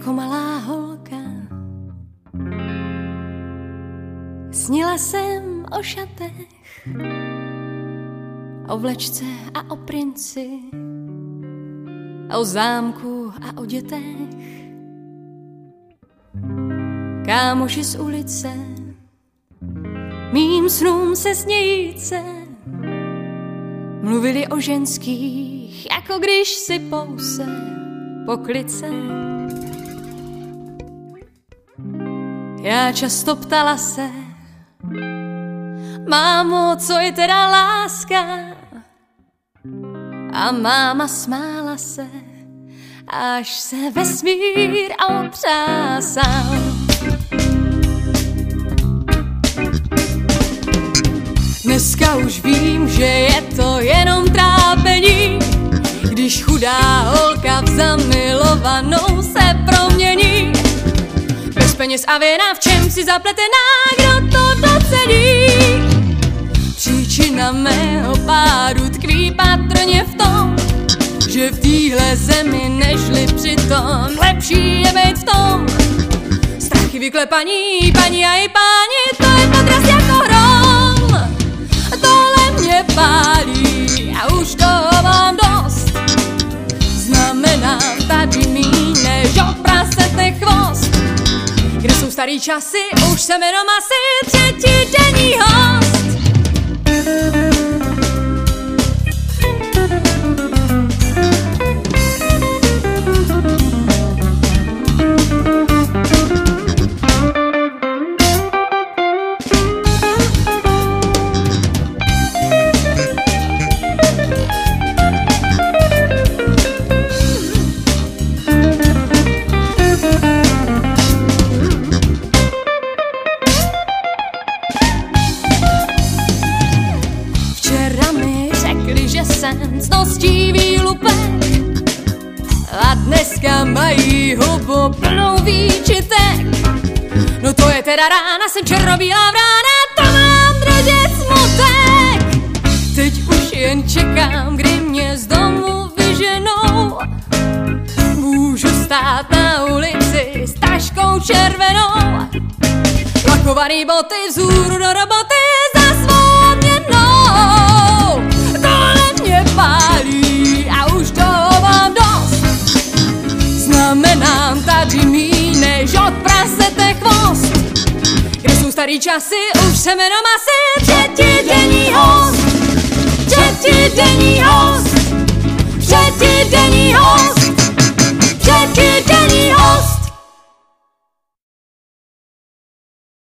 jako malá holka. Snila jsem o šatech, o vlečce a o princi, o zámku a o dětech. Kámoši z ulice mým snům se snějíce mluvili o ženských, jako když si pouse po klice. Já často ptala se, mámo, co je teda láska? A máma smála se, až se vesmír otřásal. Dneska už vím, že je to jenom trápení, když chudá holka v zamilovanou se promění. Bez peněz a věna, v čem si zapletená, kdo to docení? Příčina mého pádu tkví patrně v tom, že v téhle zemi nežli přitom lepší je být v tom. Strachy vyklepaní, paní a i páni, to je podraz jako hrom. Tohle mě pálí a už toho mám dost. Znamená tady míň než oprasete chvost. Kde jsou starý časy, už jsem jenom asi třetidenní host. Cností výlupek a dneska mají hubu plnou výčitek. No to je teda rána, jsem černobílá vrána, to mám držet smutek. Teď už jen čekám, kdy mě z domu vyženou. Můžu stát na ulici s taškou červenou, lakovaný boty vzhůru do roboty za svou odměnou. Pálí a už toho mám dost. Znamenám tady míň než od prasete chvost. Kde jsou starý časy, už jsem jenom asi třetidenní host. Třetidenní host. Třetidenní host.